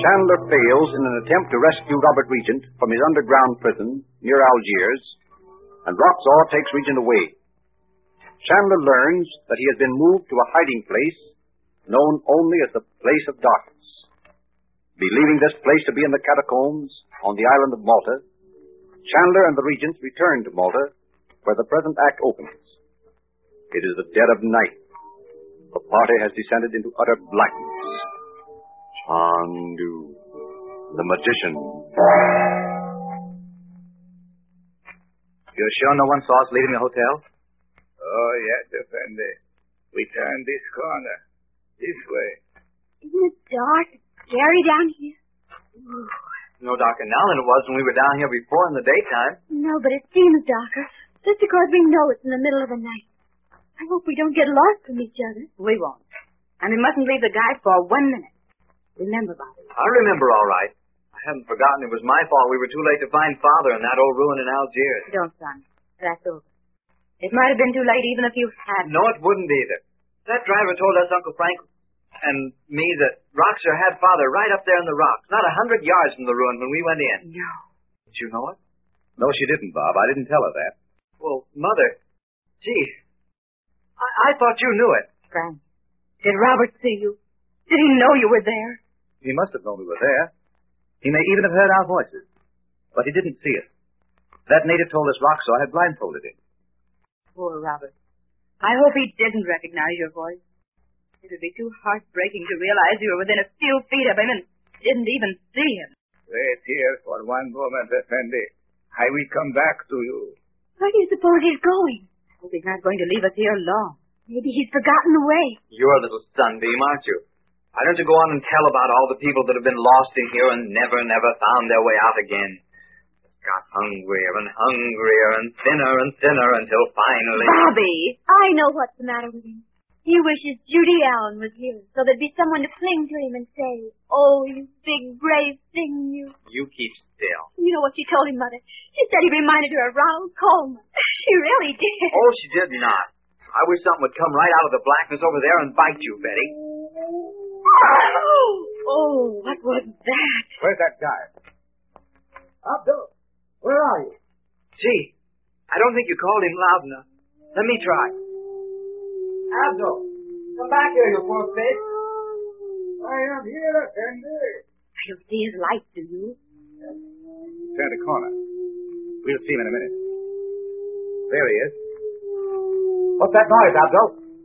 Chandler fails in an attempt to rescue Robert Regent from his underground prison near Algiers, and Roxor takes Regent away. Chandler learns that he has been moved to a hiding place known only as the Place of Darkness. Believing this place to be in the catacombs on the island of Malta, Chandler and the Regent return to Malta, where the present act opens. It is the dead of night. The party has descended into utter blackness. Chandu, the magician. You're sure no one saw us leaving the hotel? Oh, yes, Effendi. We turned this corner. This way. Isn't it dark? Scary down here? Ooh. No darker now than it was when we were down here before in the daytime. No, but it seems darker. Just because we know it's in the middle of the night. I hope we don't get lost from each other. We won't. And we mustn't leave the guide for 1 minute. Remember, Bobby. I remember all right. I haven't forgotten it was my fault we were too late to find Father in that old ruin in Algiers. Don't, son. That's over. It might have been too late even if you had. No, it wouldn't either. That driver told us, Uncle Frank and me, that Roxor had Father right up there in the rocks, not 100 yards from the ruin when we went in. No. Did you know it? No, she didn't, Bob. I didn't tell her that. Well, Mother, gee, I thought you knew it. Frank, did Robert see you? Did he know you were there? He must have known we were there. He may even have heard our voices. But he didn't see us. That native told us Roxor had blindfolded him. Poor Robert. I hope he didn't recognize your voice. It would be too heartbreaking to realize you were within a few feet of him and didn't even see him. Wait here for one moment, Effendi. I will come back to you. Where do you suppose he's going? I hope he's not going to leave us here long. Maybe he's forgotten the way. You're a little sunbeam, aren't you? Why don't you go on and tell about all the people that have been lost in here and never found their way out again? Got hungrier and hungrier and thinner until finally... Bobby! I know what's the matter with him. He wishes Judy Allen was here, so there'd be someone to cling to him and say, "Oh, you big, brave thing, you." You keep still. You know what she told him, Mother? She said he reminded her of Raoul Coleman. She really did. Oh, she did not. I wish something would come right out of the blackness over there and bite you, Betty. Oh, what was that? Where's that guy? Abdul, where are you? Gee, I don't think you called him loud enough. Let me try. Abdul, come back here, you poor fish. I am here, Effendi. I don't see his light, do you? Turn the corner. We'll see him in a minute. There he is. What's that noise, Abdul?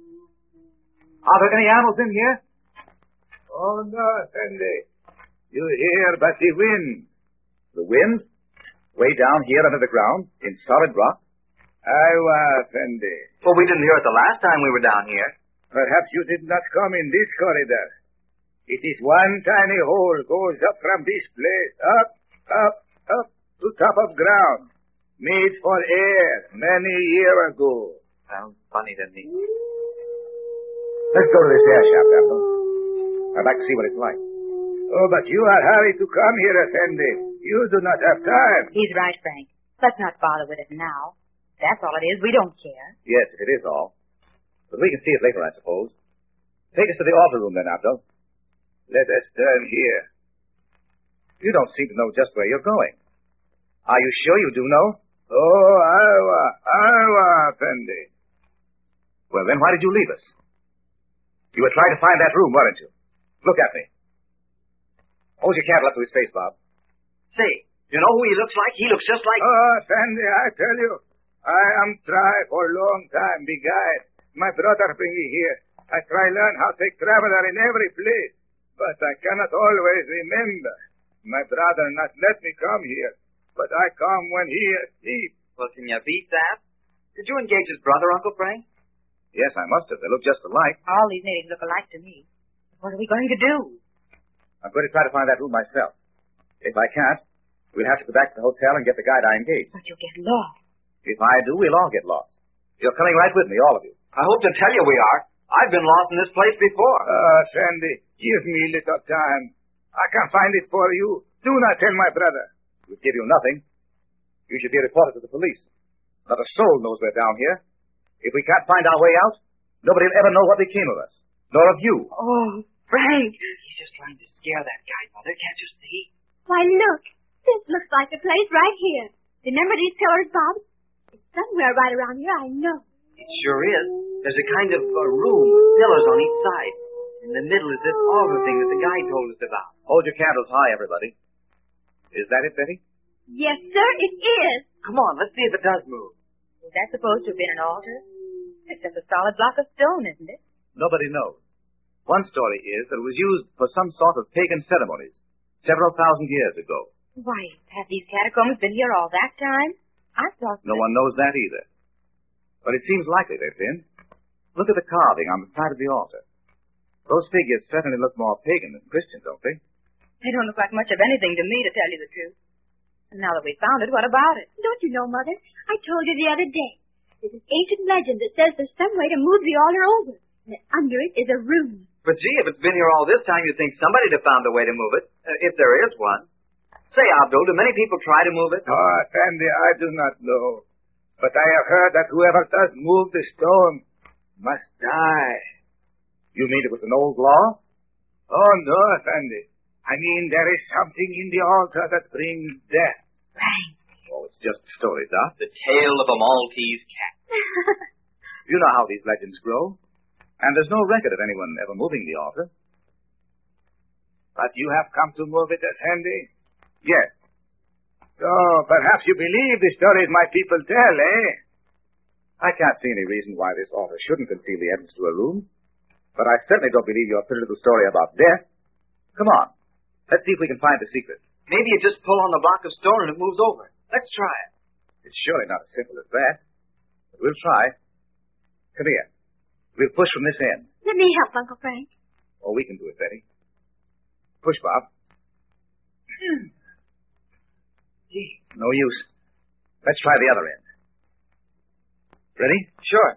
Are there any animals in here? Oh, no, Effendi. You hear but the wind. The wind? Way down here under the ground, in solid rock? Aywa, Effendi. Well, we didn't hear it the last time we were down here. Perhaps you did not come in this corridor. It is one tiny hole goes up from this place, up to top of ground. Made for air many years ago. Sounds funny to me. Let's go to this air shaft, Abdul. I'd like to see what it's like. Oh, but you are hurried to come here, Effendi. You do not have time. He's right, Frank. Let's not bother with it now. That's all it is. We don't care. Yes, it is all. But we can see it later, I suppose. Take us to the altar room then, Abdul. Let us turn here. You don't seem to know just where you're going. Are you sure you do know? Oh, Aywa, Effendi. Well, then why did you leave us? You were trying to find that room, weren't you? Look at me. Hold your candle up to his face, Bob. Say, you know who he looks like? He looks just like... Oh, Effendi, I tell you, I am try for a long time be guide. My brother bring me here. I try learn how to take traveler in every place, but I cannot always remember. My brother not let me come here, but I come when he asleep. Well, can you beat that? Did you engage his brother, Uncle Frank? Yes, I must have. They look just alike. All these natives look alike to me. What are we going to do? I'm going to try to find that room myself. If I can't, we'll have to go back to the hotel and get the guide I engaged. But you'll get lost. If I do, we'll all get lost. You're coming right with me, all of you. I hope to tell you we are. I've been lost in this place before. Sandy, give me a little time. I can find it for you. Do not tell my brother. We'll give you nothing. You should be reported to the police. Not a soul knows we're down here. If we can't find our way out, nobody will ever know what became of us. Nor of you. Oh, Frank. He's just trying to scare that guy, Mother. Father, can't you see? Why, look. This looks like the place right here. Remember these pillars, Bob? It's somewhere right around here, I know. It sure is. There's a kind of room with pillars on each side. In the middle is this altar thing that the guide told us about. Hold your candles high, everybody. Is that it, Betty? Yes, sir, it is. Come on, let's see if it does move. Is that supposed to have been an altar? It's just a solid block of stone, isn't it? Nobody knows. One story is that it was used for some sort of pagan ceremonies several thousand years ago. Why, have these catacombs been here all that time? I thought No one knows that either. But it seems likely they've been. Look at the carving on the side of the altar. Those figures certainly look more pagan than Christian, don't they? They don't look like much of anything to me, to tell you the truth. And now that we found it, what about it? Don't you know, Mother? I told you the other day. There's an ancient legend that says there's some way to move the altar over, and that under it is a room. But gee, if it's been here all this time, you'd think somebody'd have found a way to move it. If there is one. Say, Abdul, do many people try to move it? Oh, Sandy, I do not know. But I have heard that whoever does move the stone must die. You mean it was an old law? Oh, no, Sandy. I mean, there is something in the altar that brings death. Frank. Oh, it's just a story, Doc. The tale of a Maltese cat. You know how these legends grow. And there's no record of anyone ever moving the altar. But you have come to move it, Sandy? Yes. So, perhaps you believe the stories my people tell, eh? I can't see any reason why this altar shouldn't conceal the entrance to a room. But I certainly don't believe your pretty little story about death. Come on. Let's see if we can find the secret. Maybe you just pull on the block of stone and it moves over. Let's try it. It's surely not as simple as that. But we'll try. Come here. We'll push from this end. Let me help, Uncle Frank. Oh, we can do it, Betty. Push, Bob. Gee. No use. Let's try the other end. Ready? Sure.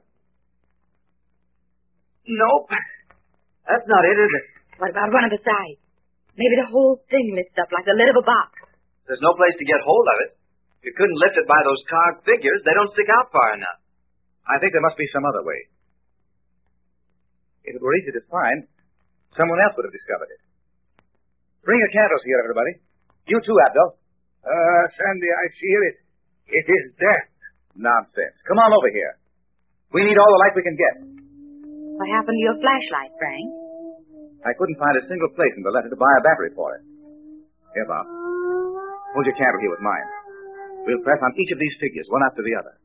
Nope. That's not it, is it? What about one of the sides? Maybe the whole thing lifts up like the lid of a box. There's no place to get hold of it. If you couldn't lift it by those carved figures, they don't stick out far enough. I think there must be some other way. If it were easy to find, someone else would have discovered it. Bring your candles here, everybody. You too, Abdul. Sandy, I feel it. It is death. Nonsense. Come on over here. We need all the light we can get. What happened to your flashlight, Frank? I couldn't find a single place in the letter to buy a battery for it. Here, Bob. Hold your candle here with mine. We'll press on each of these figures, one after the other.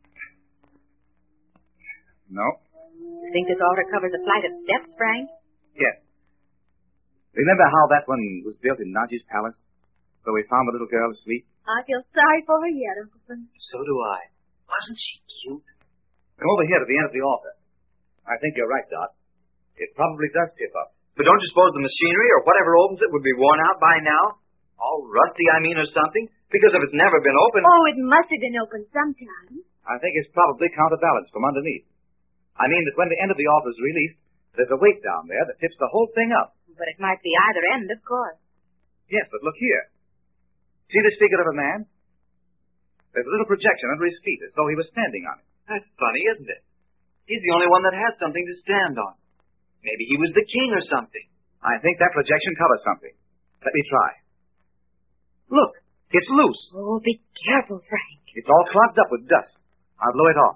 No. You think this altar covers a flight of steps, Frank? Yes. Remember how that one was built in Naji's palace? So we found the little girl asleep? I feel sorry for her yet, Uncle Frank. So do I. Wasn't she cute? Come over here to the end of the altar. I think you're right, Dot. It probably does tip up. But don't you suppose the machinery or whatever opens it would be worn out by now? All rusty, I mean, or something? Because if it's never been opened... Oh, it must have been opened sometime. I think it's probably counterbalanced from underneath. I mean that when the end of the altar is released, there's a weight down there that tips the whole thing up. But it might be either end, of course. Yes, but look here. See this figure of a man? There's a little projection under his feet, as though he was standing on it. That's funny, isn't it? He's the only one that has something to stand on. Maybe he was the king or something. I think that projection covers something. Let me try. Look, it's loose. Oh, be careful, Frank. It's all clogged up with dust. I'll blow it off.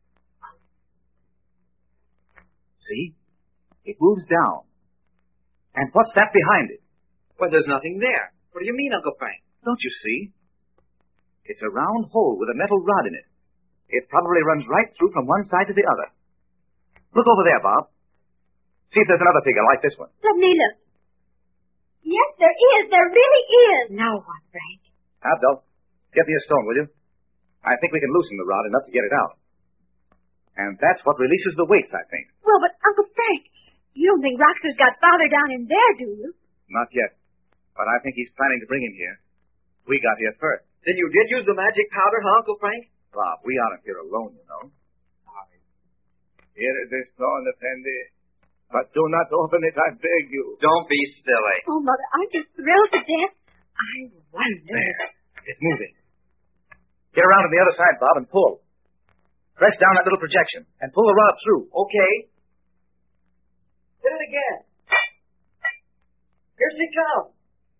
See? It moves down. And what's that behind it? Well, there's nothing there. What do you mean, Uncle Frank? Don't you see? It's a round hole with a metal rod in it. It probably runs right through from one side to the other. Look over there, Bob. See if there's another figure like this one. Let me look. Yes, there is. There really is. Now what, Frank? Abdul, get me a stone, will you? I think we can loosen the rod enough to get it out. And that's what releases the weights, I think. Well, but Uncle Frank, you don't think Roxer's got Father down in there, do you? Not yet. But I think he's planning to bring him here. We got here first. Then you did use the magic powder, huh, Uncle Frank? Bob, we aren't here alone, you know. Sorry. Here is the stone, Effendi. But do not open it, I beg you. Don't be silly. Oh, Mother, aren't you thrilled to death? I wonder. There. It's moving. Get around to the other side, Bob, and pull. Press down that little projection and pull the rod through. Okay. Hit it again. Here she comes.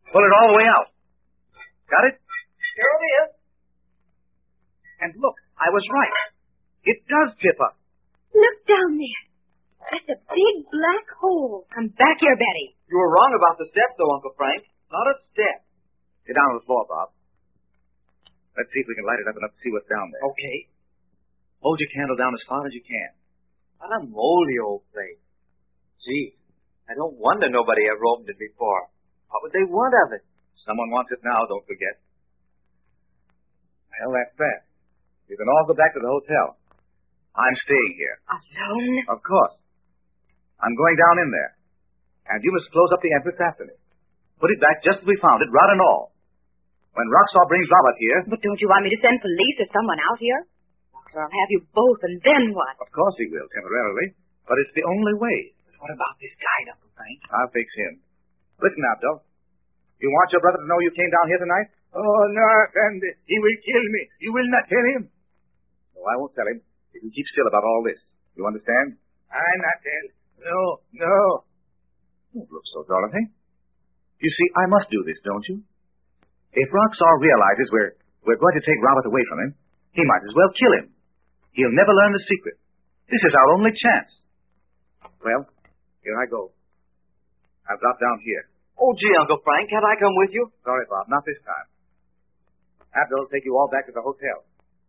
Pull it all the way out. Got it? Here it is. And look, I was right. It does tip up. Look down there. That's a big black hole. Come back here, Betty. You were wrong about the step, though, Uncle Frank. Not a step. Get down on the floor, Bob. Let's see if we can light it up enough to see what's down there. Okay. Hold your candle down as far as you can. What a moldy old place. Gee, I don't wonder nobody ever opened it before. What would they want of it? Someone wants it now, don't forget. Well, that's that. You can all go back to the hotel. I'm staying here. Alone? Of course. I'm going down in there. And you must close up the entrance after me. Put it back just as we found it, rod and all. When Roxor brings Robert here... But don't you want me to send police or someone out here? Roxor, I'll have you both, and then what? Of course he will, temporarily. But it's the only way. What about this guide, Uncle Frank? I'll fix him. Listen, Abdul. You want your brother to know you came down here tonight? Oh, no, Effendi. He will kill me. You will not tell him? No, I won't tell him. If you keep still about all this. You understand? I not tell. No, no. Don't look so, Dorothy. You see, I must do this, don't you? If Roxor realizes we're going to take Robert away from him, he might as well kill him. He'll never learn the secret. This is our only chance. Well, here I go. I've dropped down here. Oh, gee, Uncle Frank, can't I come with you? Sorry, Bob, not this time. Abdul will take you all back to the hotel.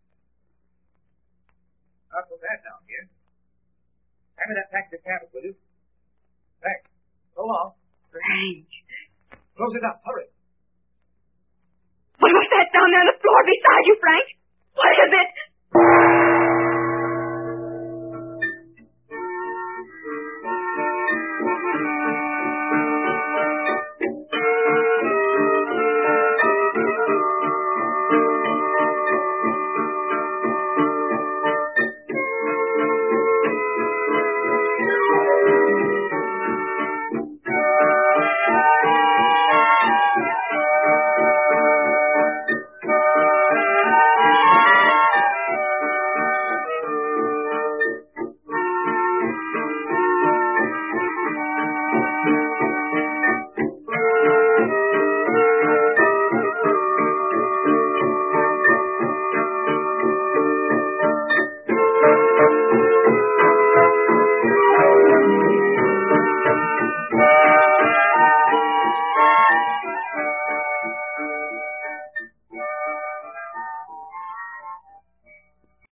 Not so bad down here. Hand me that taxi cab, will you? Thanks. So long. Frank. Close it up. Hurry. What was that down there on the floor beside you, Frank? What is it?